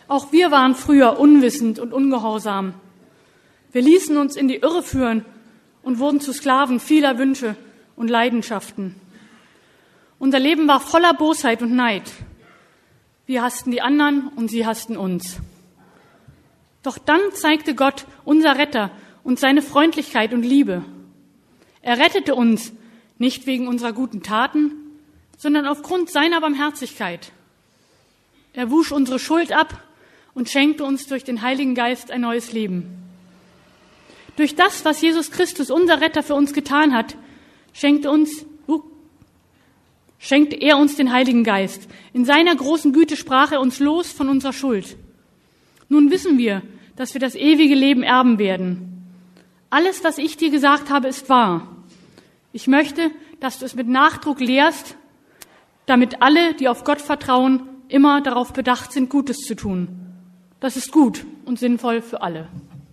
Auch wir waren früher unwissend und ungehorsam. Wir ließen uns in die Irre führen und wurden zu Sklaven vieler Wünsche und Leidenschaften. Unser Leben war voller Bosheit und Neid. Wir hassten die anderen und sie hassten uns. Doch dann zeigte Gott, unser Retter, uns seine Freundlichkeit und Liebe. Er rettete uns nicht wegen unserer guten Taten, sondern aufgrund seiner Barmherzigkeit. Er wusch unsere Schuld ab und schenkte uns durch den Heiligen Geist ein neues Leben. Durch das, was Jesus Christus, unser Retter, für uns getan hat, schenkte er uns den Heiligen Geist. In seiner großen Güte sprach er uns los von unserer Schuld. Nun wissen wir, dass wir das ewige Leben erben werden. Alles, was ich dir gesagt habe, ist wahr. Ich möchte, dass du es mit Nachdruck lehrst, damit alle, die auf Gott vertrauen, immer darauf bedacht sind, Gutes zu tun. Das ist gut und sinnvoll für alle.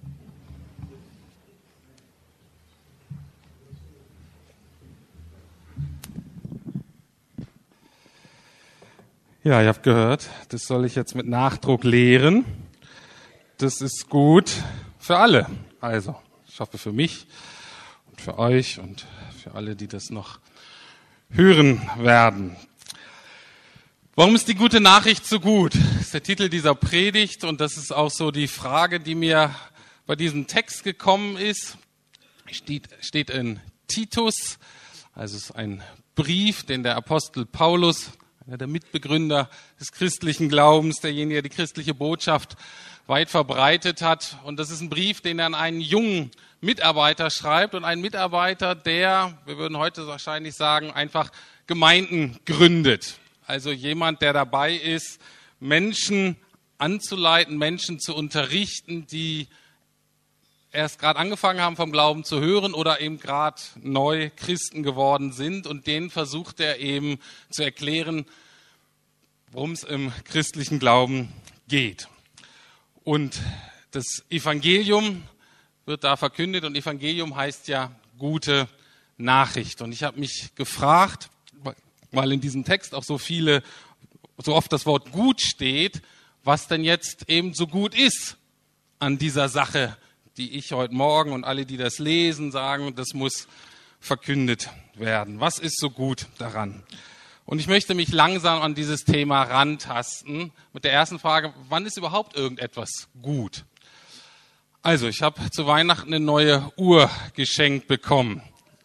Ja, ihr habt gehört, das soll ich jetzt mit Nachdruck lehren. Das ist gut für alle. Also, ich hoffe für mich und für euch und für alle, die das noch hören werden. Warum ist die gute Nachricht so gut? Das ist der Titel dieser Predigt und das ist auch so die Frage, die mir bei diesem Text gekommen ist. Steht in Titus, also es ist ein Brief, den der Apostel Paulus, einer der Mitbegründer des christlichen Glaubens, derjenige, der die christliche Botschaft weit verbreitet hat. Und das ist ein Brief, den er an einen jungen Mitarbeiter schreibt und einen Mitarbeiter, der, wir würden heute wahrscheinlich sagen, einfach Gemeinden gründet. Also jemand, der dabei ist, Menschen anzuleiten, Menschen zu unterrichten, die erst gerade angefangen haben, vom Glauben zu hören oder eben gerade neu Christen geworden sind. Und denen versucht er eben zu erklären, worum es im christlichen Glauben geht. Und das Evangelium wird da verkündet und Evangelium heißt ja gute Nachricht. Und ich habe mich gefragt, weil in diesem Text auch so oft das Wort gut steht, was denn jetzt eben so gut ist an dieser Sache, die ich heute Morgen und alle, die das lesen, sagen, das muss verkündet werden. Was ist so gut daran? Und ich möchte mich langsam an dieses Thema rantasten mit der ersten Frage, wann ist überhaupt irgendetwas gut? Also, ich habe zu Weihnachten eine neue Uhr geschenkt bekommen.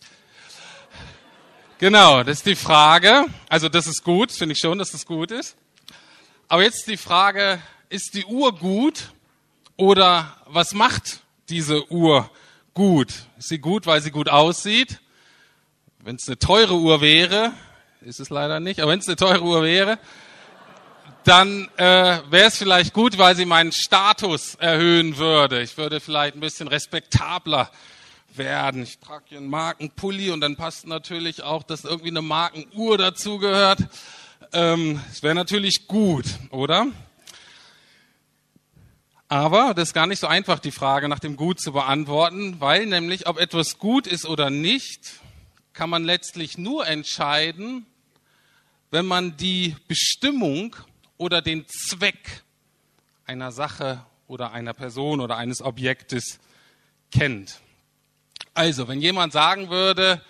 Genau, das ist die Frage. Also das ist gut, finde ich schon, dass das gut ist. Aber jetzt die Frage, ist die Uhr gut oder was macht diese Uhr gut? Ist sie gut, weil sie gut aussieht? Wenn es eine teure Uhr wäre, ist es leider nicht, aber wenn es eine teure Uhr wäre, dann wäre es vielleicht gut, weil sie meinen Status erhöhen würde. Ich würde vielleicht ein bisschen respektabler werden. Ich trage hier einen Markenpulli und dann passt natürlich auch, dass irgendwie eine Markenuhr dazugehört. Es wäre natürlich gut, oder? Aber das ist gar nicht so einfach, die Frage nach dem Gut zu beantworten, weil nämlich, ob etwas gut ist oder nicht, kann man letztlich nur entscheiden, wenn man die Bestimmung oder den Zweck einer Sache oder einer Person oder eines Objektes kennt. Also, wenn jemand sagen würde,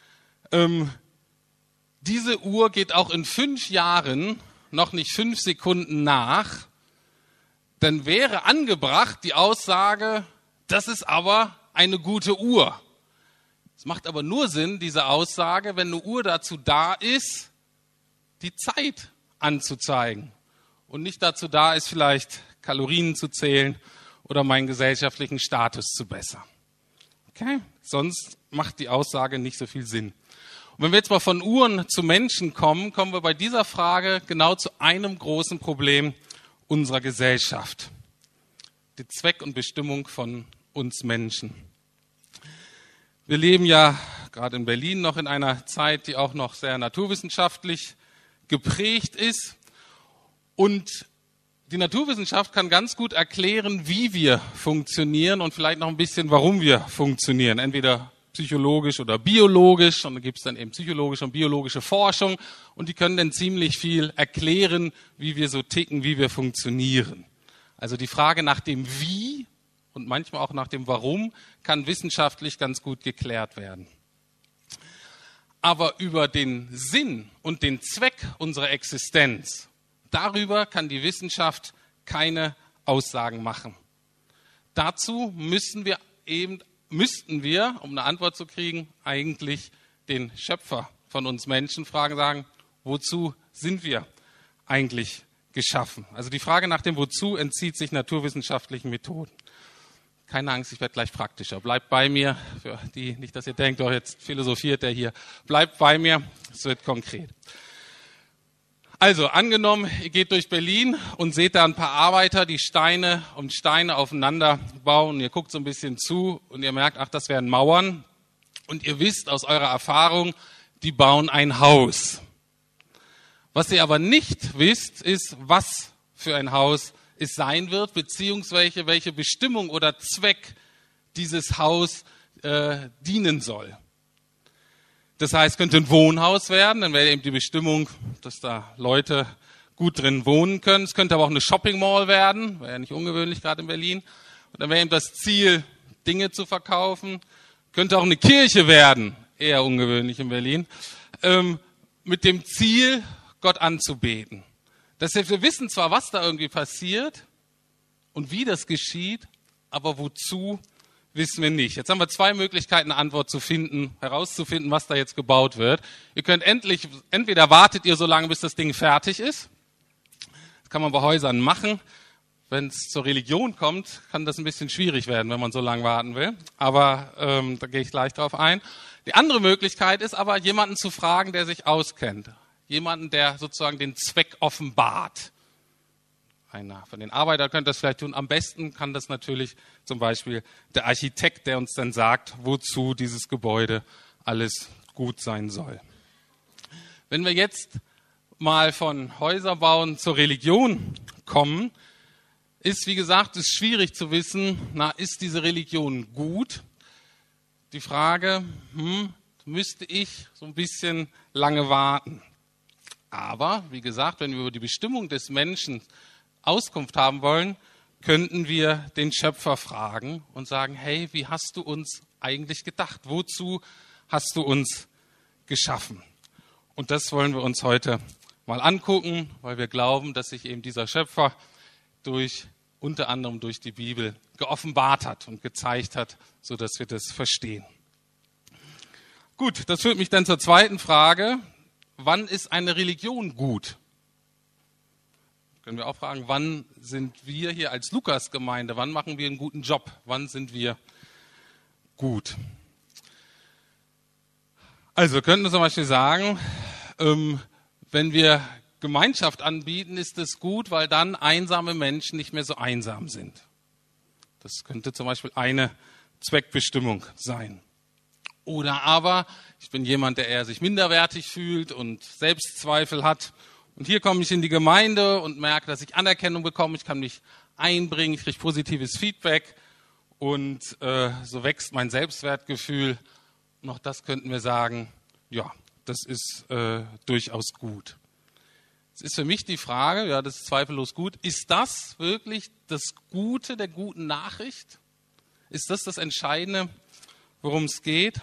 diese Uhr geht auch in 5 Jahren noch nicht 5 Sekunden nach, dann wäre angebracht die Aussage, das ist aber eine gute Uhr. Es macht aber nur Sinn, diese Aussage, wenn eine Uhr dazu da ist, die Zeit anzuzeigen und nicht dazu da ist, vielleicht Kalorien zu zählen oder meinen gesellschaftlichen Status zu bessern. Okay? Sonst macht die Aussage nicht so viel Sinn. Und wenn wir jetzt mal von Uhren zu Menschen kommen, kommen wir bei dieser Frage genau zu einem großen Problem unserer Gesellschaft. Die Zweck und Bestimmung von uns Menschen. Wir leben ja gerade in Berlin noch in einer Zeit, die auch noch sehr naturwissenschaftlich geprägt ist. Und die Naturwissenschaft kann ganz gut erklären, wie wir funktionieren und vielleicht noch ein bisschen, warum wir funktionieren. Entweder psychologisch oder biologisch. Und da gibt es dann eben psychologische und biologische Forschung. Und die können dann ziemlich viel erklären, wie wir so ticken, wie wir funktionieren. Also die Frage nach dem Wie und manchmal auch nach dem Warum kann wissenschaftlich ganz gut geklärt werden. Aber über den Sinn und den Zweck unserer Existenz, darüber kann die Wissenschaft keine Aussagen machen. Dazu müssten wir, um eine Antwort zu kriegen, eigentlich den Schöpfer von uns Menschen fragen, sagen, wozu sind wir eigentlich geschaffen? Also die Frage nach dem Wozu entzieht sich naturwissenschaftlichen Methoden. Keine Angst, ich werde gleich praktischer. Bleibt bei mir, für die, nicht, dass ihr denkt, doch jetzt philosophiert der hier. Bleibt bei mir, es wird konkret. Also, angenommen, ihr geht durch Berlin und seht da ein paar Arbeiter, die Steine und Steine aufeinander bauen. Ihr guckt so ein bisschen zu und ihr merkt, ach, das wären Mauern. Und ihr wisst aus eurer Erfahrung, die bauen ein Haus. Was ihr aber nicht wisst, ist, was für ein Haus es sein wird, beziehungsweise welche Bestimmung oder Zweck dieses Haus dienen soll. Das heißt, es könnte ein Wohnhaus werden, dann wäre eben die Bestimmung, dass da Leute gut drin wohnen können. Es könnte aber auch eine Shopping Mall werden, wäre ja nicht ungewöhnlich gerade in Berlin. Und dann wäre eben das Ziel, Dinge zu verkaufen. Könnte auch eine Kirche werden, eher ungewöhnlich in Berlin, mit dem Ziel, Gott anzubeten. Das heißt, wir wissen zwar, was da irgendwie passiert und wie das geschieht, aber wozu wissen wir nicht. Jetzt haben wir zwei Möglichkeiten, eine Antwort zu finden, herauszufinden, was da jetzt gebaut wird. Ihr könnt entweder wartet ihr so lange, bis das Ding fertig ist. Das kann man bei Häusern machen. Wenn es zur Religion kommt, kann das ein bisschen schwierig werden, wenn man so lange warten will. Aber da gehe ich gleich drauf ein. Die andere Möglichkeit ist aber, jemanden zu fragen, der sich auskennt. Jemanden, der sozusagen den Zweck offenbart. Einer von den Arbeitern könnte das vielleicht tun. Am besten kann das natürlich zum Beispiel der Architekt, der uns dann sagt, wozu dieses Gebäude alles gut sein soll. Wenn wir jetzt mal von Häuserbauen zur Religion kommen, ist, wie gesagt, es schwierig zu wissen, ist diese Religion gut? Die Frage, müsste ich so ein bisschen lange warten. Aber, wie gesagt, wenn wir über die Bestimmung des Menschen Auskunft haben wollen, könnten wir den Schöpfer fragen und sagen, hey, wie hast du uns eigentlich gedacht? Wozu hast du uns geschaffen? Und das wollen wir uns heute mal angucken, weil wir glauben, dass sich eben dieser Schöpfer unter anderem durch die Bibel geoffenbart hat und gezeigt hat, sodass wir das verstehen. Gut, das führt mich dann zur zweiten Frage. Wann ist eine Religion gut? Können wir auch fragen, wann sind wir hier als Lukas-Gemeinde, wann machen wir einen guten Job? Wann sind wir gut? Also wir könnten zum Beispiel sagen, wenn wir Gemeinschaft anbieten, ist es gut, weil dann einsame Menschen nicht mehr so einsam sind. Das könnte zum Beispiel eine Zweckbestimmung sein. Oder aber, ich bin jemand, der eher sich minderwertig fühlt und Selbstzweifel hat. Und hier komme ich in die Gemeinde und merke, dass ich Anerkennung bekomme, ich kann mich einbringen, ich kriege positives Feedback und so wächst mein Selbstwertgefühl. Und auch das könnten wir sagen, ja, das ist durchaus gut. Es ist für mich die Frage, ja, das ist zweifellos gut, ist das wirklich das Gute der guten Nachricht? Ist das das Entscheidende, worum es geht?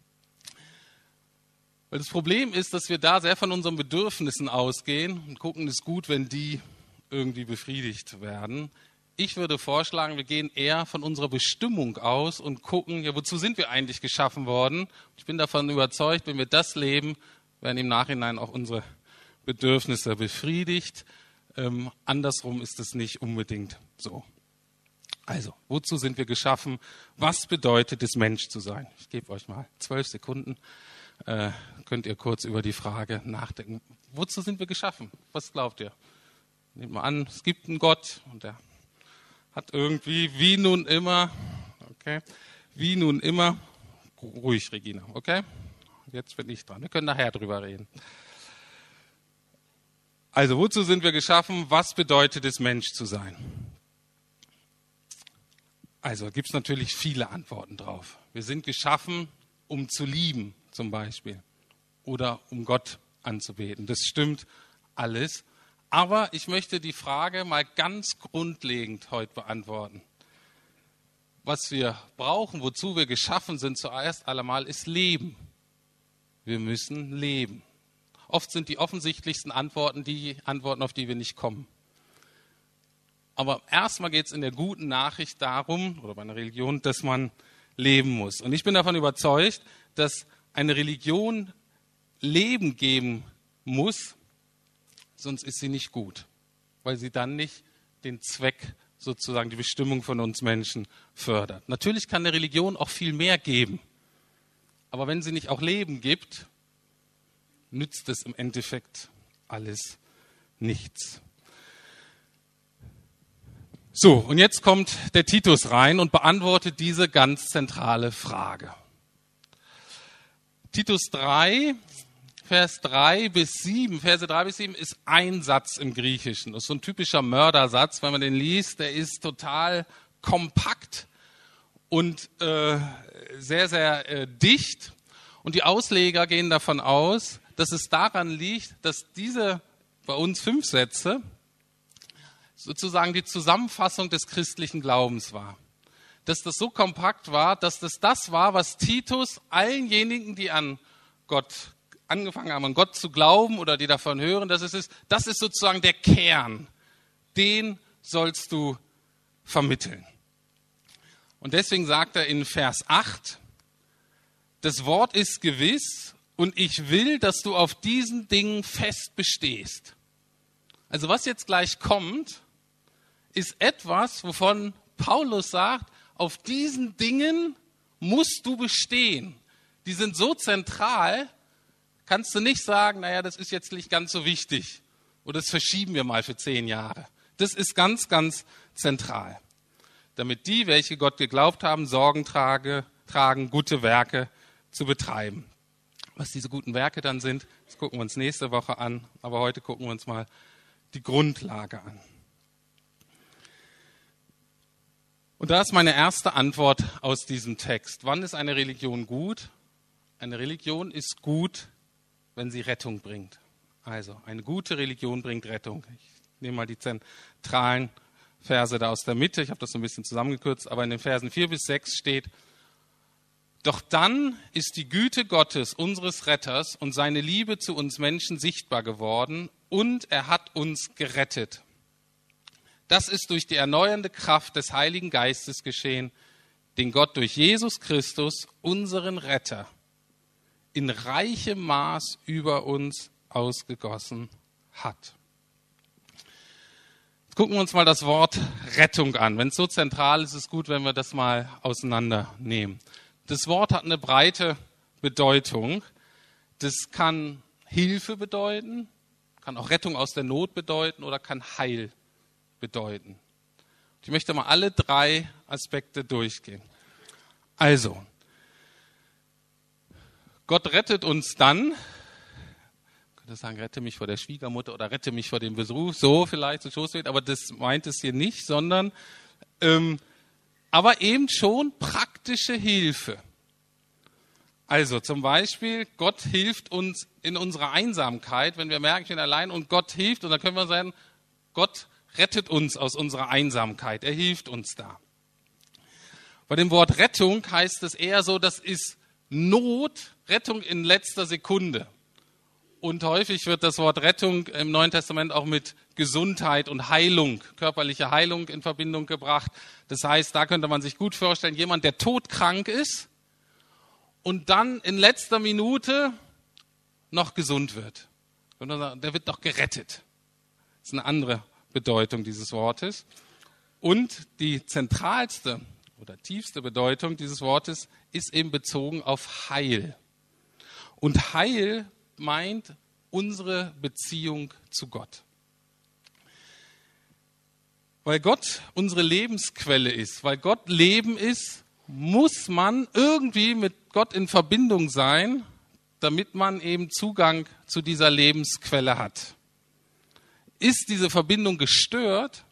Weil das Problem ist, dass wir da sehr von unseren Bedürfnissen ausgehen und gucken, es ist gut, wenn die irgendwie befriedigt werden. Ich würde vorschlagen, wir gehen eher von unserer Bestimmung aus und gucken, ja, wozu sind wir eigentlich geschaffen worden? Ich bin davon überzeugt, wenn wir das leben, werden im Nachhinein auch unsere Bedürfnisse befriedigt. Andersrum ist es nicht unbedingt so. Also, wozu sind wir geschaffen? Was bedeutet es, Mensch zu sein? Ich gebe euch mal 12 Sekunden. Könnt ihr kurz über die Frage nachdenken. Wozu sind wir geschaffen? Was glaubt ihr? Nehmt mal an, es gibt einen Gott und der hat irgendwie, wie nun immer, okay, wie nun immer, ruhig, Regina, okay? Jetzt bin ich dran. Wir können nachher drüber reden. Also, wozu sind wir geschaffen? Was bedeutet es, Mensch zu sein? Also, gibt es natürlich viele Antworten drauf. Wir sind geschaffen, um zu lieben, zum Beispiel, oder um Gott anzubeten. Das stimmt alles. Aber ich möchte die Frage mal ganz grundlegend heute beantworten. Was wir brauchen, wozu wir geschaffen sind, zuerst allemal, ist Leben. Wir müssen leben. Oft sind die offensichtlichsten Antworten die Antworten, auf die wir nicht kommen. Aber erstmal geht es in der guten Nachricht darum, oder bei einer Religion, dass man leben muss. Und ich bin davon überzeugt, dass eine Religion Leben geben muss, sonst ist sie nicht gut, weil sie dann nicht den Zweck, sozusagen die Bestimmung von uns Menschen fördert. Natürlich kann eine Religion auch viel mehr geben, aber wenn sie nicht auch Leben gibt, nützt es im Endeffekt alles nichts. So, und jetzt kommt der Titus rein und beantwortet diese ganz zentrale Frage. Titus 3, Verse 3 bis 7 ist ein Satz im Griechischen. Das ist so ein typischer Mördersatz, wenn man den liest. Der ist total kompakt und sehr, sehr dicht. Und die Ausleger gehen davon aus, dass es daran liegt, dass diese bei uns 5 Sätze sozusagen die Zusammenfassung des christlichen Glaubens war. Dass das so kompakt war, dass das war, was Titus allenjenigen, die an Gott angefangen haben, an Gott zu glauben oder die davon hören, das ist sozusagen der Kern. Den sollst du vermitteln. Und deswegen sagt er in Vers 8, das Wort ist gewiss und ich will, dass du auf diesen Dingen fest bestehst. Also was jetzt gleich kommt, ist etwas, wovon Paulus sagt, auf diesen Dingen musst du bestehen. Die sind so zentral, kannst du nicht sagen, naja, das ist jetzt nicht ganz so wichtig oder das verschieben wir mal für 10 Jahre. Das ist ganz, ganz zentral. Damit die, welche Gott geglaubt haben, Sorgen tragen, gute Werke zu betreiben. Was diese guten Werke dann sind, das gucken wir uns nächste Woche an, aber heute gucken wir uns mal die Grundlage an. Und da ist meine erste Antwort aus diesem Text. Wann ist eine Religion gut? Eine Religion ist gut, wenn sie Rettung bringt. Also, eine gute Religion bringt Rettung. Ich nehme mal die zentralen Verse da aus der Mitte. Ich habe das so ein bisschen zusammengekürzt, aber in den Versen 4 bis 6 steht, doch dann ist die Güte Gottes, unseres Retters, und seine Liebe zu uns Menschen sichtbar geworden und er hat uns gerettet. Das ist durch die erneuernde Kraft des Heiligen Geistes geschehen, den Gott durch Jesus Christus, unseren Retter, in reichem Maß über uns ausgegossen hat. Jetzt gucken wir uns mal das Wort Rettung an. Wenn es so zentral ist, ist es gut, wenn wir das mal auseinandernehmen. Das Wort hat eine breite Bedeutung. Das kann Hilfe bedeuten, kann auch Rettung aus der Not bedeuten oder kann Heil bedeuten. Ich möchte mal alle 3 Aspekte durchgehen. Also, Gott rettet uns dann, ich könnte sagen, rette mich vor der Schwiegermutter oder rette mich vor dem Besuch, so vielleicht so Schoßweg, aber das meint es hier nicht, sondern aber eben schon praktische Hilfe. Also zum Beispiel, Gott hilft uns in unserer Einsamkeit, wenn wir merken, ich bin allein und Gott hilft, und dann können wir sagen, Gott rettet uns aus unserer Einsamkeit, er hilft uns da. Bei dem Wort Rettung heißt es eher so, das ist Not, Rettung in letzter Sekunde. Und häufig wird das Wort Rettung im Neuen Testament auch mit Gesundheit und Heilung, körperliche Heilung in Verbindung gebracht. Das heißt, da könnte man sich gut vorstellen, jemand, der todkrank ist und dann in letzter Minute noch gesund wird. Der wird doch gerettet. Das ist eine andere Bedeutung dieses Wortes. Und die zentralste oder tiefste Bedeutung dieses Wortes ist eben bezogen auf Heil. Und Heil meint unsere Beziehung zu Gott. Weil Gott unsere Lebensquelle ist, weil Gott Leben ist, muss man irgendwie mit Gott in Verbindung sein, damit man eben Zugang zu dieser Lebensquelle hat. Ist diese Verbindung gestört,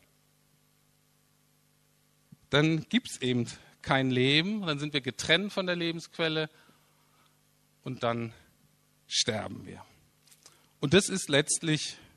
dann gibt es eben kein Leben, dann sind wir getrennt von der Lebensquelle und dann sterben wir. Und das ist letztlich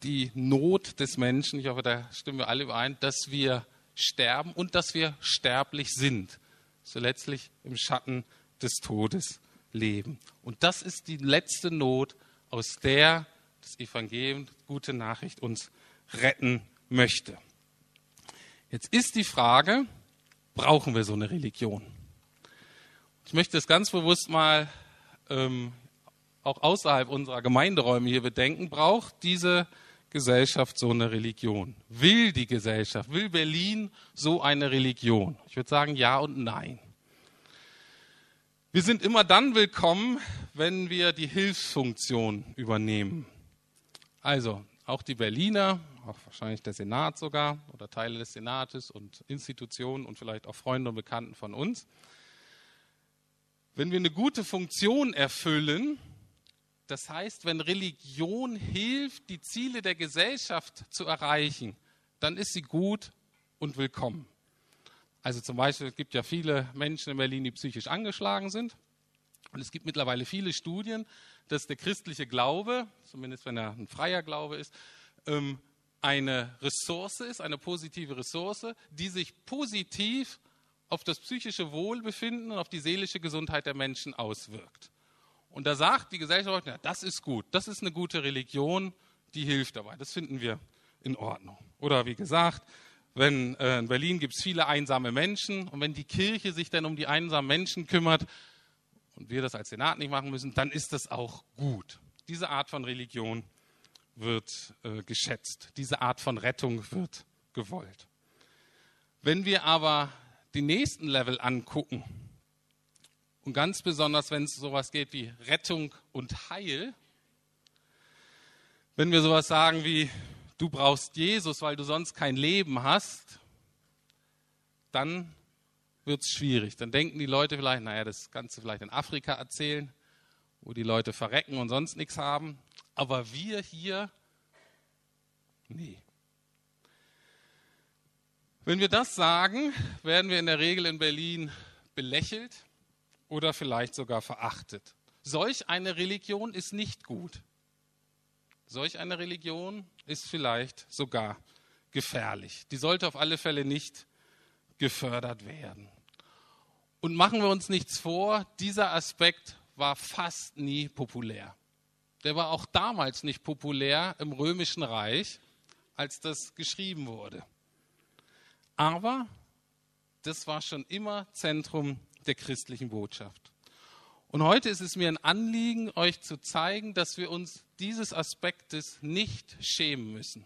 die Not des Menschen, ich hoffe, da stimmen wir alle überein, dass wir sterben und dass wir sterblich sind, so letztlich im Schatten des Todes leben. Und das ist die letzte Not, aus der das Evangelium, die gute Nachricht, uns retten möchte. Jetzt ist die Frage, brauchen wir so eine Religion? Ich möchte es ganz bewusst mal auch außerhalb unserer Gemeinderäume hier bedenken, braucht diese Gesellschaft so eine Religion? Will die Gesellschaft, will Berlin so eine Religion? Ich würde sagen ja und nein. Wir sind immer dann willkommen, wenn wir die Hilfsfunktion übernehmen. Also auch die Berliner, auch wahrscheinlich der Senat sogar oder Teile des Senates und Institutionen und vielleicht auch Freunde und Bekannten von uns. Wenn wir eine gute Funktion erfüllen, das heißt, wenn Religion hilft, die Ziele der Gesellschaft zu erreichen, dann ist sie gut und willkommen. Also zum Beispiel, es gibt ja viele Menschen in Berlin, die psychisch angeschlagen sind. Und es gibt mittlerweile viele Studien, dass der christliche Glaube, zumindest wenn er ein freier Glaube ist, eine Ressource ist, eine positive Ressource, die sich positiv auf das psychische Wohlbefinden und auf die seelische Gesundheit der Menschen auswirkt. Und da sagt die Gesellschaft, ja, das ist gut, das ist eine gute Religion, die hilft dabei. Das finden wir in Ordnung. Oder wie gesagt, in Berlin gibt es viele einsame Menschen und wenn die Kirche sich dann um die einsamen Menschen kümmert und wir das als Senat nicht machen müssen, dann ist das auch gut. Diese Art von Religion wird geschätzt. Diese Art von Rettung wird gewollt. Wenn wir aber die nächsten Level angucken, und ganz besonders, wenn es sowas geht wie Rettung und Heil, wenn wir sowas sagen wie, du brauchst Jesus, weil du sonst kein Leben hast, dann wird es schwierig. Dann denken die Leute vielleicht, naja, das kannst du vielleicht in Afrika erzählen, wo die Leute verrecken und sonst nichts haben. Aber wir hier, nee. Wenn wir das sagen, werden wir in der Regel in Berlin belächelt oder vielleicht sogar verachtet. Solch eine Religion ist nicht gut. Solch eine Religion ist vielleicht sogar gefährlich. Die sollte auf alle Fälle nicht gefördert werden. Und machen wir uns nichts vor, dieser Aspekt war fast nie populär. Der war auch damals nicht populär im Römischen Reich, als das geschrieben wurde. Aber das war schon immer Zentrum der christlichen Botschaft. Und heute ist es mir ein Anliegen, euch zu zeigen, dass wir uns dieses Aspektes nicht schämen müssen.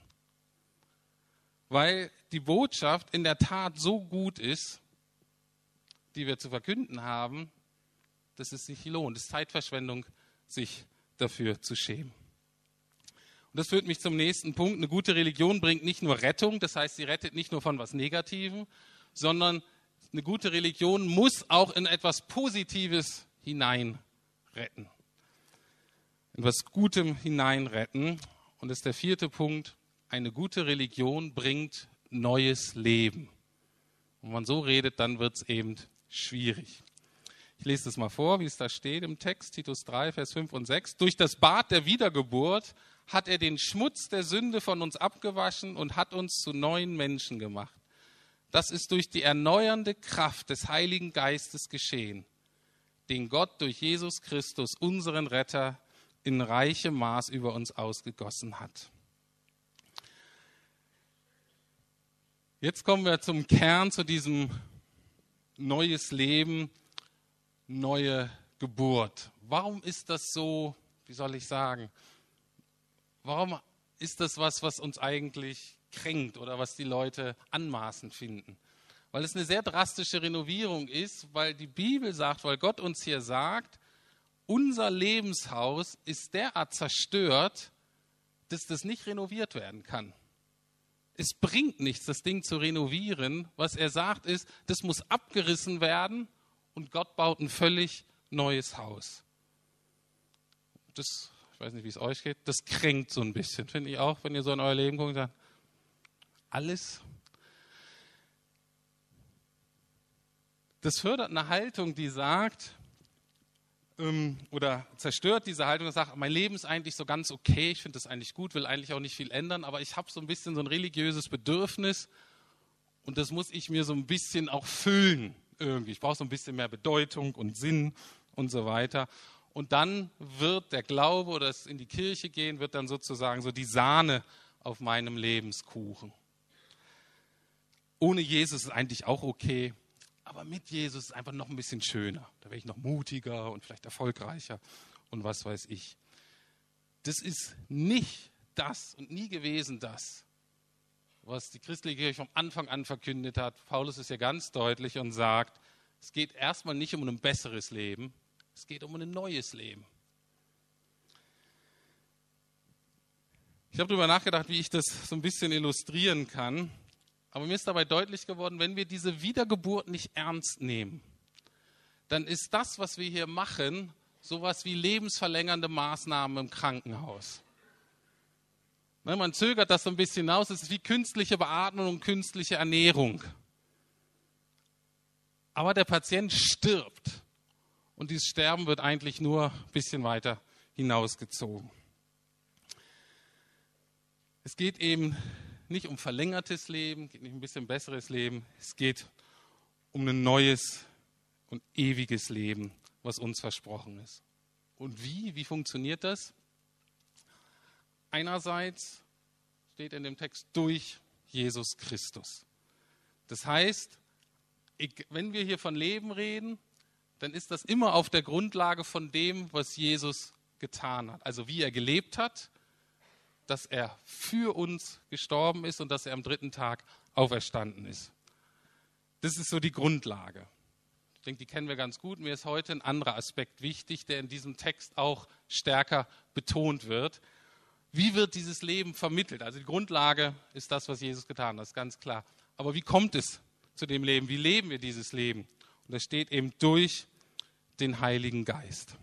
Weil die Botschaft in der Tat so gut ist, die wir zu verkünden haben, dass es sich lohnt. Es ist Zeitverschwendung, sich dafür zu schämen. Und das führt mich zum nächsten Punkt. Eine gute Religion bringt nicht nur Rettung, das heißt, sie rettet nicht nur von was Negativem, sondern eine gute Religion muss auch in etwas Positives hinein retten. In etwas Gutem hinein retten. Und das ist der vierte Punkt. Eine gute Religion bringt neues Leben. Wenn man so redet, dann wird es eben schwierig. Ich lese das mal vor, wie es da steht im Text, Titus 3, Vers 5 und 6. Durch das Bad der Wiedergeburt hat er den Schmutz der Sünde von uns abgewaschen und hat uns zu neuen Menschen gemacht. Das ist durch die erneuernde Kraft des Heiligen Geistes geschehen, den Gott durch Jesus Christus, unseren Retter, in reichem Maß über uns ausgegossen hat. Jetzt kommen wir zum Kern, zu diesem neues Leben, neue Geburt. Warum ist das so, wie soll ich sagen, warum ist das was uns eigentlich kränkt oder was die Leute anmaßend finden? Weil es eine sehr drastische Renovierung ist, weil die Bibel sagt, weil Gott uns hier sagt, unser Lebenshaus ist derart zerstört, dass das nicht renoviert werden kann. Es bringt nichts, das Ding zu renovieren. Was er sagt ist, das muss abgerissen werden und Gott baut ein völlig neues Haus. Das, ich weiß nicht, wie es euch geht, das kränkt so ein bisschen, finde ich auch, wenn ihr so in euer Leben guckt und sagt, alles. Das fördert eine Haltung, die sagt, oder zerstört diese Haltung und sagt, mein Leben ist eigentlich so ganz okay, ich finde das eigentlich gut, will eigentlich auch nicht viel ändern, aber ich habe so ein bisschen so ein religiöses Bedürfnis und das muss ich mir so ein bisschen auch füllen irgendwie. Ich brauche so ein bisschen mehr Bedeutung und Sinn und so weiter. Und dann wird der Glaube oder das in die Kirche gehen, wird dann sozusagen so die Sahne auf meinem Lebenskuchen. Ohne Jesus ist eigentlich auch okay, aber mit Jesus ist es einfach noch ein bisschen schöner. Da werde ich noch mutiger und vielleicht erfolgreicher und was weiß ich. Das ist nicht das und nie gewesen das, was die christliche Kirche vom Anfang an verkündet hat. Paulus ist ja ganz deutlich und sagt, es geht erstmal nicht um ein besseres Leben, es geht um ein neues Leben. Ich habe darüber nachgedacht, wie ich das so ein bisschen illustrieren kann. Aber mir ist dabei deutlich geworden, wenn wir diese Wiedergeburt nicht ernst nehmen, dann ist das, was wir hier machen, sowas wie lebensverlängernde Maßnahmen im Krankenhaus. Man zögert das so ein bisschen aus, es ist wie künstliche Beatmung und künstliche Ernährung. Aber der Patient stirbt und dieses Sterben wird eigentlich nur ein bisschen weiter hinausgezogen. Es geht eben nicht um verlängertes Leben, geht nicht um ein bisschen besseres Leben, es geht um ein neues und ewiges Leben, was uns versprochen ist. Und wie funktioniert das? Einerseits steht in dem Text durch Jesus Christus. Das heißt, wenn wir hier von Leben reden, dann ist das immer auf der Grundlage von dem, was Jesus getan hat. Also wie er gelebt hat, dass er für uns gestorben ist und dass er am 3. Tag auferstanden ist. Das ist so die Grundlage. Ich denke, die kennen wir ganz gut. Mir ist heute ein anderer Aspekt wichtig, der in diesem Text auch stärker betont wird. Wie wird dieses Leben vermittelt? Also die Grundlage ist das, was Jesus getan hat, das ist ganz klar. Aber wie kommt es zu dem Leben? Wie leben wir dieses Leben? Und das steht eben durch den Heiligen Geist.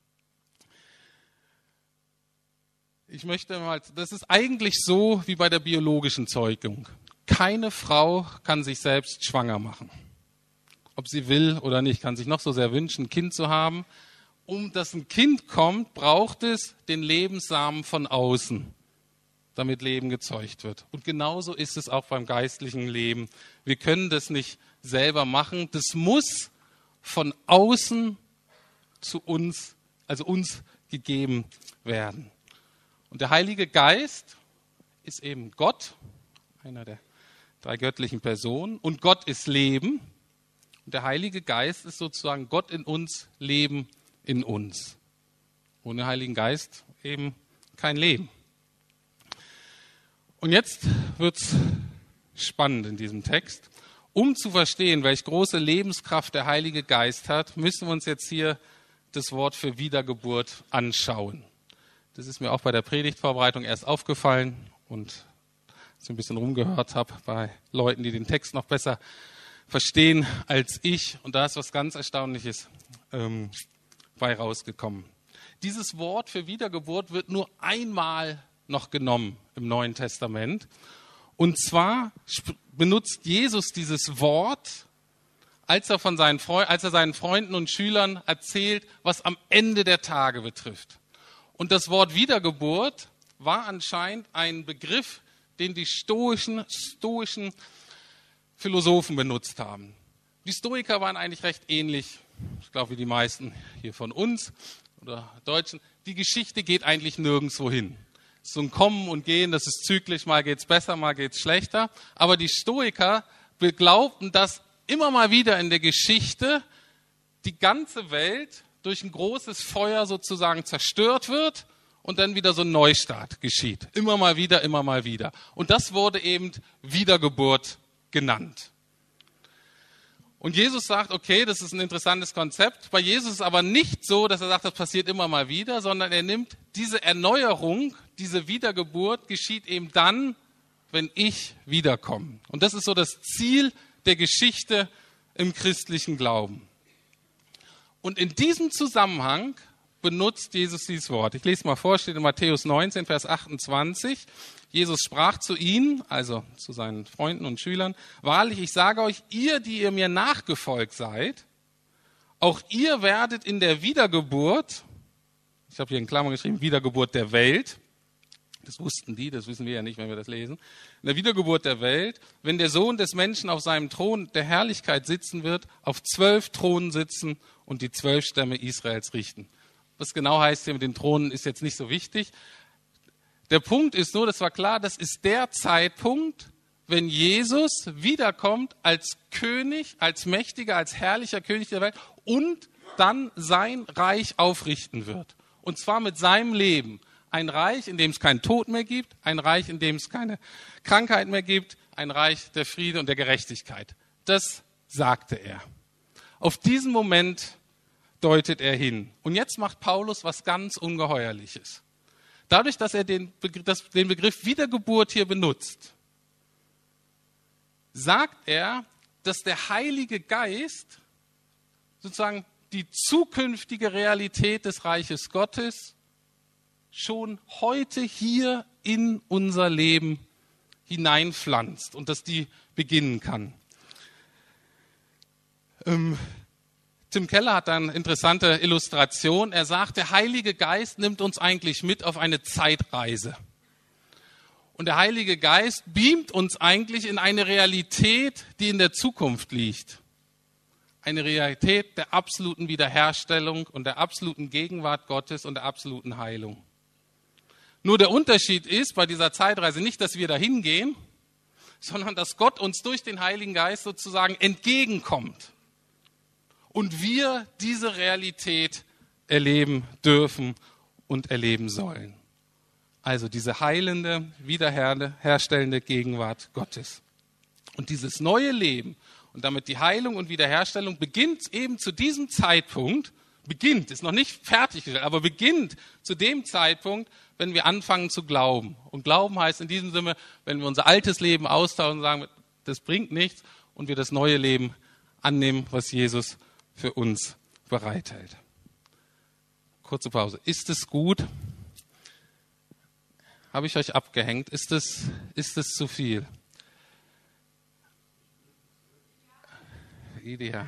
Ich möchte mal, das ist eigentlich so wie bei der biologischen Zeugung. Keine Frau kann sich selbst schwanger machen. Ob sie will oder nicht, kann sich noch so sehr wünschen, ein Kind zu haben. Um dass ein Kind kommt, braucht es den Lebenssamen von außen, damit Leben gezeugt wird. Und genauso ist es auch beim geistlichen Leben. Wir können das nicht selber machen. Das muss von außen zu uns, also uns gegeben werden. Und der Heilige Geist ist eben Gott, einer der 3 göttlichen Personen. Und Gott ist Leben. Und der Heilige Geist ist sozusagen Gott in uns, Leben in uns. Ohne Heiligen Geist eben kein Leben. Und jetzt wird es spannend in diesem Text. Um zu verstehen, welche große Lebenskraft der Heilige Geist hat, müssen wir uns jetzt hier das Wort für Wiedergeburt anschauen. Das ist mir auch bei der Predigtvorbereitung erst aufgefallen und so ein bisschen rumgehört habe bei Leuten, die den Text noch besser verstehen als ich. Und da ist was ganz Erstaunliches bei rausgekommen. Dieses Wort für Wiedergeburt wird nur einmal noch genommen im Neuen Testament. Und zwar benutzt Jesus dieses Wort, als er seinen Freunden und Schülern erzählt, was am Ende der Tage betrifft. Und das Wort Wiedergeburt war anscheinend ein Begriff, den die stoischen Philosophen benutzt haben. Die Stoiker waren eigentlich recht ähnlich, ich glaube wie die meisten hier von uns oder Deutschen. Die Geschichte geht eigentlich nirgendwo hin. So ein Kommen und Gehen, das ist zyklisch, mal geht's besser, mal geht's schlechter. Aber die Stoiker glaubten, dass immer mal wieder in der Geschichte die ganze Welt durch ein großes Feuer sozusagen zerstört wird und dann wieder so ein Neustart geschieht. Immer mal wieder, immer mal wieder. Und das wurde eben Wiedergeburt genannt. Und Jesus sagt, okay, das ist ein interessantes Konzept. Bei Jesus ist es aber nicht so, dass er sagt, das passiert immer mal wieder, sondern er nimmt diese Erneuerung, diese Wiedergeburt geschieht eben dann, wenn ich wiederkomme. Und das ist so das Ziel der Geschichte im christlichen Glauben. Und in diesem Zusammenhang benutzt Jesus dieses Wort. Ich lese mal vor, steht in Matthäus 19, Vers 28. Jesus sprach zu ihnen, also zu seinen Freunden und Schülern, wahrlich, ich sage euch, ihr, die ihr mir nachgefolgt seid, Auch ihr werdet in der Wiedergeburt, ich habe hier in Klammern geschrieben, Wiedergeburt der Welt, das wussten die, das wissen wir ja nicht, wenn wir das lesen, in der Wiedergeburt der Welt, wenn der Sohn des Menschen auf seinem Thron der Herrlichkeit sitzen wird, auf 12 Thronen sitzen und die 12 Stämme Israels richten. Was genau heißt hier mit den Thronen, ist jetzt nicht so wichtig. Der Punkt ist nur, das war klar, das ist der Zeitpunkt, wenn Jesus wiederkommt als König, als mächtiger, als herrlicher König der Welt und dann sein Reich aufrichten wird. Und zwar mit seinem Leben. Ein Reich, in dem es keinen Tod mehr gibt, ein Reich, in dem es keine Krankheit mehr gibt, ein Reich der Friede und der Gerechtigkeit. Das sagte er. Auf diesen Moment deutet er hin. Und jetzt macht Paulus was ganz Ungeheuerliches. Dadurch, dass er den Begriff Wiedergeburt hier benutzt, sagt er, dass der Heilige Geist sozusagen die zukünftige Realität des Reiches Gottes schon heute hier in unser Leben hineinpflanzt und dass die beginnen kann. Tim Keller hat eine interessante Illustration. Er sagt, der Heilige Geist nimmt uns eigentlich mit auf eine Zeitreise. Und der Heilige Geist beamt uns eigentlich in eine Realität, die in der Zukunft liegt. Eine Realität der absoluten Wiederherstellung und der absoluten Gegenwart Gottes und der absoluten Heilung. Nur der Unterschied ist bei dieser Zeitreise nicht, dass wir dahin gehen, sondern dass Gott uns durch den Heiligen Geist sozusagen entgegenkommt. Und wir diese Realität erleben dürfen und erleben sollen. Also diese heilende, wiederherstellende Gegenwart Gottes. Und dieses neue Leben und damit die Heilung und Wiederherstellung beginnt eben zu diesem Zeitpunkt, ist noch nicht fertiggestellt, aber beginnt zu dem Zeitpunkt, wenn wir anfangen zu glauben. Und Glauben heißt in diesem Sinne, wenn wir unser altes Leben austauschen und sagen, das bringt nichts und wir das neue Leben annehmen, was Jesus für uns bereithält. Kurze Pause. Ist es gut? Habe ich euch abgehängt? Ist es zu viel? Ideal.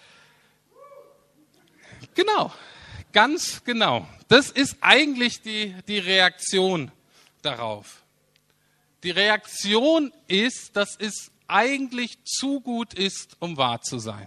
Genau, ganz genau. Das ist eigentlich die Reaktion darauf. Die Reaktion ist, dass es eigentlich zu gut ist, um wahr zu sein.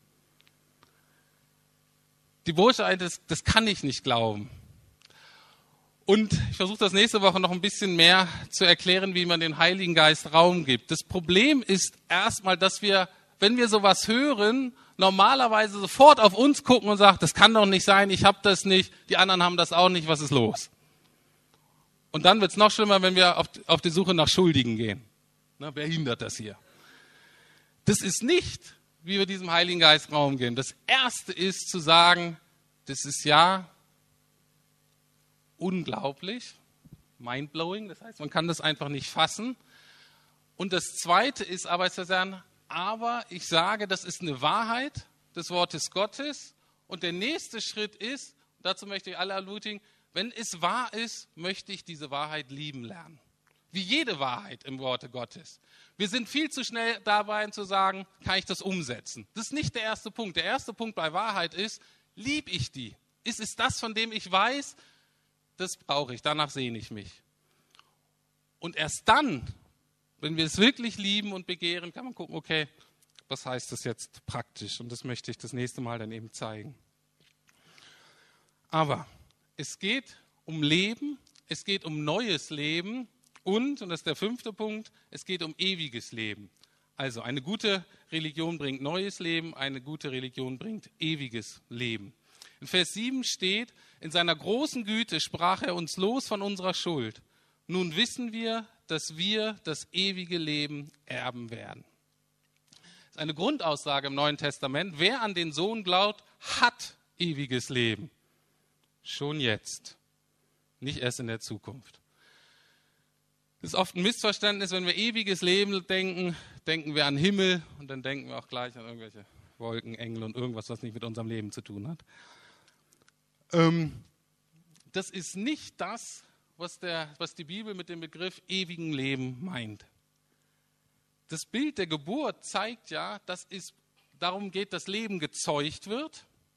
Die Botschaft ist, das kann ich nicht glauben. Und ich versuche das nächste Woche noch ein bisschen mehr zu erklären, wie man dem Heiligen Geist Raum gibt. Das Problem ist erstmal, dass wir, wenn wir sowas hören, normalerweise sofort auf uns gucken und sagen, das kann doch nicht sein, ich habe das nicht, die anderen haben das auch nicht, was ist los? Und dann wird es noch schlimmer, wenn wir auf die Suche nach Schuldigen gehen. Na, wer hindert das hier? Das ist nicht, wie wir diesem Heiligen Geist Raum geben. Das Erste ist zu sagen, das ist ja unglaublich, mindblowing, das heißt, man kann das einfach nicht fassen. Und das Zweite ist aber zu sagen, aber ich sage, das ist eine Wahrheit des Wortes Gottes. Und der nächste Schritt ist, dazu möchte ich alle ermutigen, wenn es wahr ist, möchte ich diese Wahrheit lieben lernen. Wie jede Wahrheit im Worte Gottes. Wir sind viel zu schnell dabei zu sagen, kann ich das umsetzen? Das ist nicht der erste Punkt. Der erste Punkt bei Wahrheit ist, liebe ich die? Ist es das, von dem ich weiß, das brauche ich, danach sehne ich mich. Und erst dann, wenn wir es wirklich lieben und begehren, kann man gucken, okay, was heißt das jetzt praktisch? Und das möchte ich das nächste Mal dann eben zeigen. Aber es geht um Leben, es geht um neues Leben und das ist der 5. Punkt, es geht um ewiges Leben. Also eine gute Religion bringt neues Leben, eine gute Religion bringt ewiges Leben. In Vers 7 steht, in seiner großen Güte sprach er uns los von unserer Schuld. Nun wissen wir, dass wir das ewige Leben erben werden. Das ist eine Grundaussage im Neuen Testament. Wer an den Sohn glaubt, hat ewiges Leben. Schon jetzt, nicht erst in der Zukunft. Das ist oft ein Missverständnis, wenn wir ewiges Leben denken, denken wir an Himmel und dann denken wir auch gleich an irgendwelche Wolken, Engel und irgendwas, was nicht mit unserem Leben zu tun hat. Das ist nicht das, was die Bibel mit dem Begriff ewigen Leben meint. Das Bild der Geburt zeigt ja, dass es darum geht, dass Leben gezeugt wird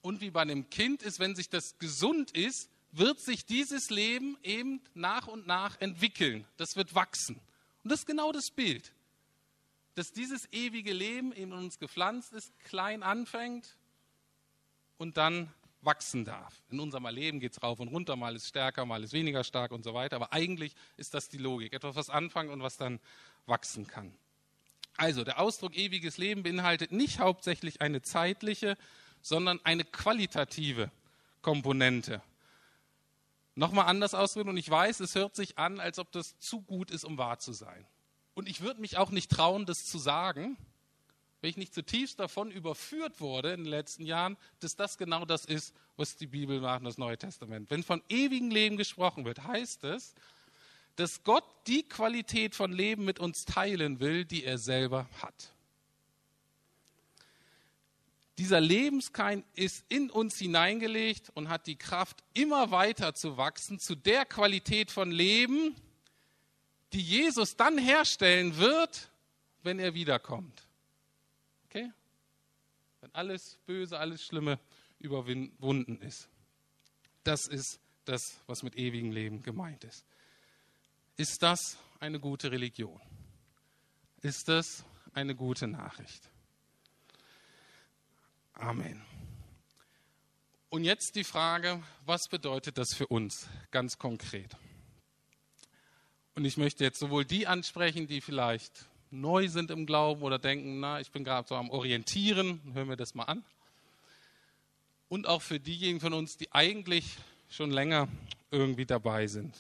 Und wie bei einem Kind ist, wenn sich das gesund ist, wird sich dieses Leben eben nach und nach entwickeln. Das wird wachsen. Und das ist genau das Bild. Dass dieses ewige Leben in uns gepflanzt ist, klein anfängt und dann wachsen darf. In unserem Leben geht es rauf und runter, mal ist stärker, mal ist weniger stark und so weiter. Aber eigentlich ist das die Logik. Etwas, was anfangen und was dann wachsen kann. Also der Ausdruck ewiges Leben beinhaltet nicht hauptsächlich eine zeitliche, sondern eine qualitative Komponente. Nochmal anders ausdrücken, und ich weiß, es hört sich an, als ob das zu gut ist, um wahr zu sein. Und ich würde mich auch nicht trauen, das zu sagen, wenn ich nicht zutiefst davon überführt wurde in den letzten Jahren, dass das genau das ist, was die Bibel macht, das Neue Testament. Wenn von ewigem Leben gesprochen wird, heißt es, dass Gott die Qualität von Leben mit uns teilen will, die er selber hat. Dieser Lebenskern ist in uns hineingelegt und hat die Kraft, immer weiter zu wachsen zu der Qualität von Leben, die Jesus dann herstellen wird, wenn er wiederkommt. Okay? Wenn alles Böse, alles Schlimme überwunden ist. Das ist das, was mit ewigem Leben gemeint ist. Ist das eine gute Religion? Ist das eine gute Nachricht? Amen. Und jetzt die Frage, was bedeutet das für uns ganz konkret? Und ich möchte jetzt sowohl die ansprechen, die vielleicht neu sind im Glauben oder denken, na, ich bin gerade so am Orientieren, hören wir das mal an. Und auch für diejenigen von uns, die eigentlich schon länger irgendwie dabei sind.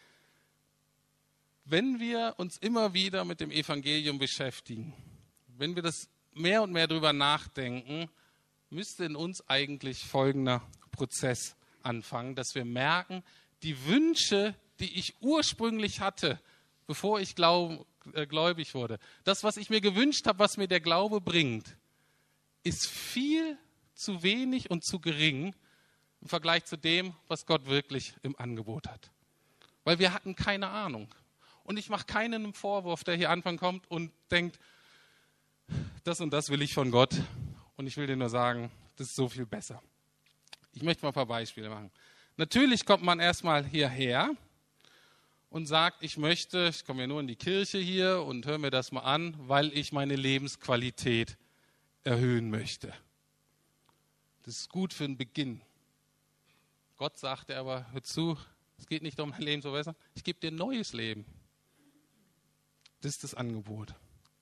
Wenn wir uns immer wieder mit dem Evangelium beschäftigen, wenn wir das mehr und mehr drüber nachdenken, müsste in uns eigentlich folgender Prozess anfangen, dass wir merken, die Wünsche, die ich ursprünglich hatte, bevor ich gläubig wurde, das, was ich mir gewünscht habe, was mir der Glaube bringt, ist viel zu wenig und zu gering im Vergleich zu dem, was Gott wirklich im Angebot hat. Weil wir hatten keine Ahnung. Und ich mache keinen einen Vorwurf, der hier Anfang kommt und denkt, das und das will ich von Gott. Und ich will dir nur sagen, das ist so viel besser. Ich möchte mal ein paar Beispiele machen. Natürlich kommt man erstmal hierher und sagt, ich komme ja nur in die Kirche hier und höre mir das mal an, weil ich meine Lebensqualität erhöhen möchte. Das ist gut für den Beginn. Gott sagte aber, hör zu, es geht nicht um dein Leben zu verbessern, ich gebe dir ein neues Leben. Das ist das Angebot.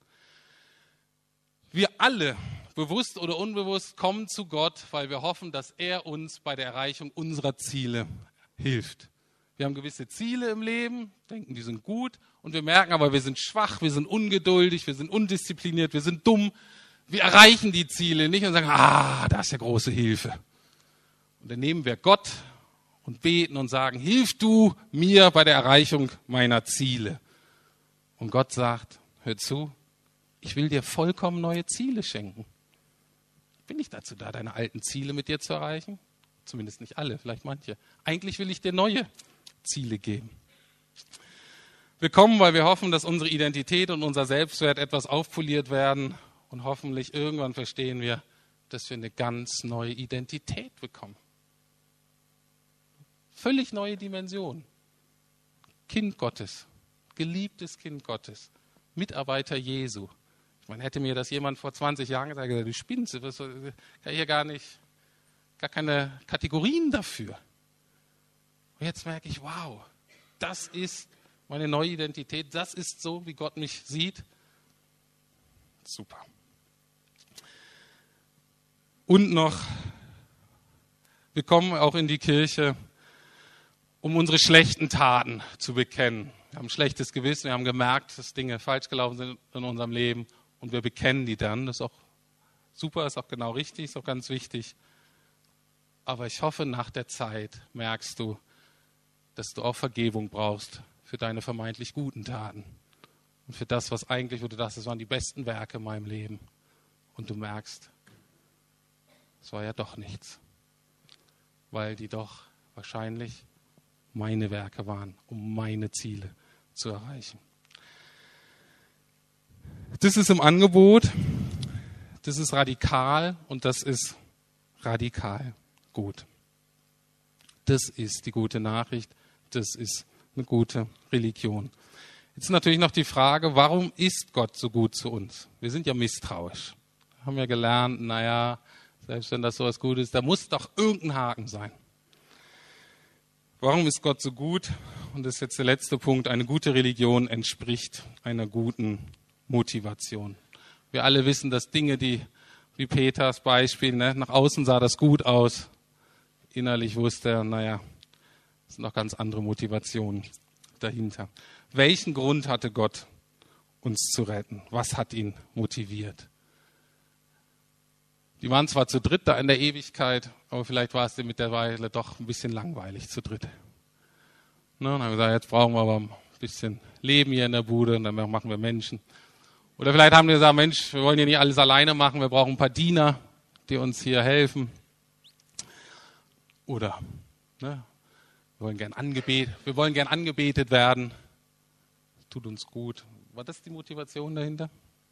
Wir alle, bewusst oder unbewusst, kommen zu Gott, weil wir hoffen, dass er uns bei der Erreichung unserer Ziele hilft. Wir haben gewisse Ziele im Leben, denken, die sind gut, und wir merken aber, wir sind schwach, wir sind ungeduldig, wir sind undiszipliniert, wir sind dumm. Wir erreichen die Ziele nicht und sagen, da ist ja große Hilfe. Und dann nehmen wir Gott und beten und sagen, hilf du mir bei der Erreichung meiner Ziele. Und Gott sagt, hör zu, ich will dir vollkommen neue Ziele schenken. Bin ich dazu da, deine alten Ziele mit dir zu erreichen? Zumindest nicht alle, vielleicht manche. Eigentlich will ich dir neue Ziele geben. Wir kommen, weil wir hoffen, dass unsere Identität und unser Selbstwert etwas aufpoliert werden. Und hoffentlich irgendwann verstehen wir, dass wir eine ganz neue Identität bekommen. Völlig neue Dimension. Kind Gottes, geliebtes Kind Gottes, Mitarbeiter Jesu. Ich meine, hätte mir das jemand vor 20 Jahren gesagt, du spinnst, ich habe hier gar keine Kategorien dafür. Und jetzt merke ich, wow, das ist meine neue Identität, das ist so, wie Gott mich sieht. Super. Und noch, wir kommen auch in die Kirche, um unsere schlechten Taten zu bekennen. Wir haben ein schlechtes Gewissen, wir haben gemerkt, dass Dinge falsch gelaufen sind in unserem Leben und wir bekennen die dann. Das ist auch super, ist auch genau richtig, ist auch ganz wichtig. Aber ich hoffe, nach der Zeit merkst du, dass du auch Vergebung brauchst für deine vermeintlich guten Taten. Und für das, was eigentlich, wo du dachtest, das waren die besten Werke in meinem Leben. Und du merkst, es war ja doch nichts. Weil die doch wahrscheinlich meine Werke waren, um meine Ziele zu erreichen. Das ist im Angebot, das ist radikal und das ist radikal gut. Das ist die gute Nachricht, das ist eine gute Religion. Jetzt natürlich noch die Frage, warum ist Gott so gut zu uns? Wir sind ja misstrauisch. Wir haben ja gelernt, selbst wenn das so was Gutes ist, da muss doch irgendein Haken sein. Warum ist Gott so gut? Und das ist jetzt der letzte Punkt. Eine gute Religion entspricht einer guten Motivation. Wir alle wissen, dass Dinge, wie Peters Beispiel, nach außen sah das gut aus. Innerlich wusste er, es sind noch ganz andere Motivationen dahinter. Welchen Grund hatte Gott, uns zu retten? Was hat ihn motiviert? Die waren zwar zu dritt da in der Ewigkeit, aber vielleicht war es dem mittlerweile doch ein bisschen langweilig zu dritt. Und dann haben wir gesagt, jetzt brauchen wir aber ein bisschen Leben hier in der Bude und dann machen wir Menschen. Oder vielleicht haben wir gesagt, Mensch, wir wollen ja nicht alles alleine machen, wir brauchen ein paar Diener, die uns hier helfen. Oder wir wollen gern angebetet werden. Das tut uns gut. War das die Motivation dahinter?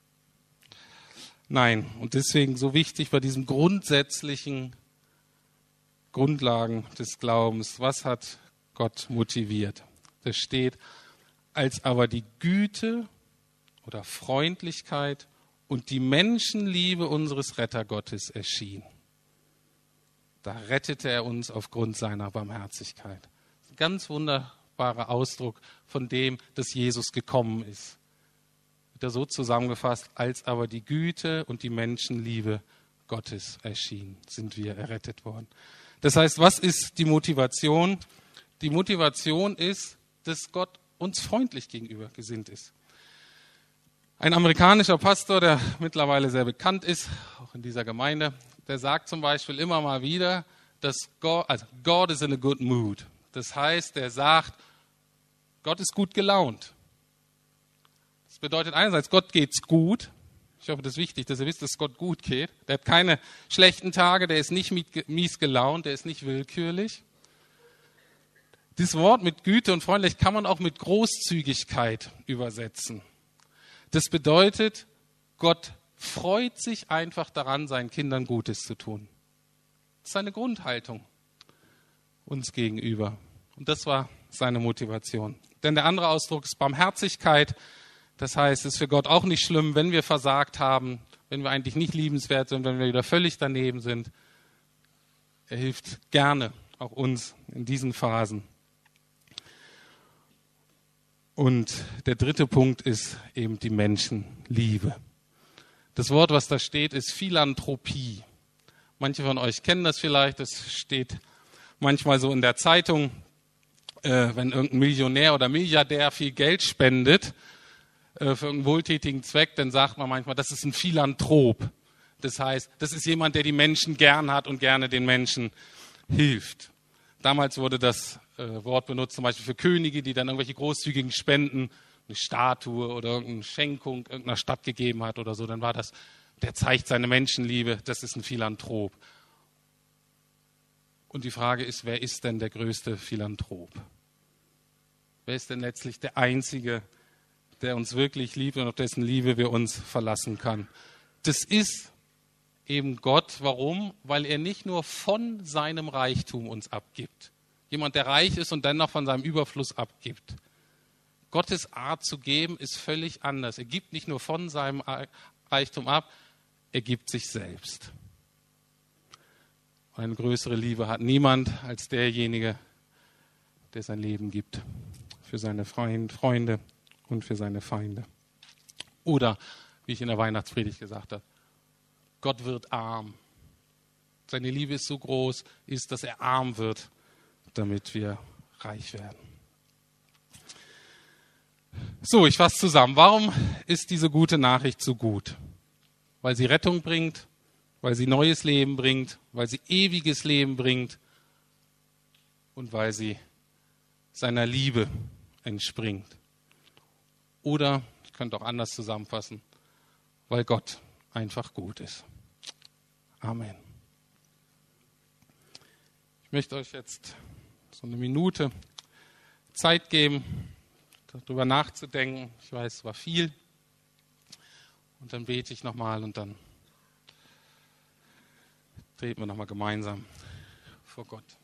Nein. Und deswegen so wichtig bei diesen grundsätzlichen Grundlagen des Glaubens. Was hat Gott motiviert? Das steht, als aber die Güte oder Freundlichkeit und die Menschenliebe unseres Rettergottes erschien. Da rettete er uns aufgrund seiner Barmherzigkeit. Ein ganz wunderbarer Ausdruck von dem, dass Jesus gekommen ist. Wird er so zusammengefasst, als aber die Güte und die Menschenliebe Gottes erschien, sind wir errettet worden. Das heißt, was ist die Motivation? Die Motivation ist, dass Gott uns freundlich gegenüber gesinnt ist. Ein amerikanischer Pastor, der mittlerweile sehr bekannt ist, auch in dieser Gemeinde, der sagt zum Beispiel immer mal wieder, dass God is in a good mood. Das heißt, er sagt, Gott ist gut gelaunt. Das bedeutet einerseits, Gott geht's gut. Ich hoffe, das ist wichtig, dass ihr wisst, dass es Gott gut geht. Der hat keine schlechten Tage, der ist nicht mies gelaunt, der ist nicht willkürlich. Dieses Wort mit Güte und Freundlichkeit kann man auch mit Großzügigkeit übersetzen. Das bedeutet, Gott freut sich einfach daran, seinen Kindern Gutes zu tun. Das ist seine Grundhaltung uns gegenüber. Und das war seine Motivation. Denn der andere Ausdruck ist Barmherzigkeit. Das heißt, es ist für Gott auch nicht schlimm, wenn wir versagt haben, wenn wir eigentlich nicht liebenswert sind, wenn wir wieder völlig daneben sind. Er hilft gerne auch uns in diesen Phasen. Und der dritte Punkt ist eben die Menschenliebe. Das Wort, was da steht, ist Philanthropie. Manche von euch kennen das vielleicht, das steht manchmal so in der Zeitung, wenn irgendein Millionär oder Milliardär viel Geld spendet für irgendeinen wohltätigen Zweck, dann sagt man manchmal, das ist ein Philanthrop. Das heißt, das ist jemand, der die Menschen gern hat und gerne den Menschen hilft. Damals wurde das Wort benutzt, zum Beispiel für Könige, die dann irgendwelche großzügigen Spenden, eine Statue oder irgendeine Schenkung irgendeiner Stadt gegeben hat oder so, dann war das, der zeigt seine Menschenliebe, das ist ein Philanthrop. Und die Frage ist, wer ist denn der größte Philanthrop? Wer ist denn letztlich der Einzige, der uns wirklich liebt und auf dessen Liebe wir uns verlassen können? Das ist eben Gott. Warum? Weil er nicht nur von seinem Reichtum uns abgibt. Jemand, der reich ist und dennoch von seinem Überfluss abgibt. Gottes Art zu geben ist völlig anders. Er gibt nicht nur von seinem Reichtum ab, er gibt sich selbst. Eine größere Liebe hat niemand als derjenige, der sein Leben gibt für seine Freunde und für seine Feinde. Oder, wie ich in der Weihnachtspredigt gesagt habe, Gott wird arm. Seine Liebe ist so groß, dass er arm wird, damit wir reich werden. So, ich fasse zusammen. Warum ist diese gute Nachricht so gut? Weil sie Rettung bringt, weil sie neues Leben bringt, weil sie ewiges Leben bringt und weil sie seiner Liebe entspringt. Oder, ich könnte auch anders zusammenfassen, weil Gott einfach gut ist. Amen. Ich möchte euch jetzt so eine Minute Zeit geben, darüber nachzudenken. Ich weiß, es war viel. Und dann bete ich nochmal und dann Treten wir nochmal gemeinsam vor Gott.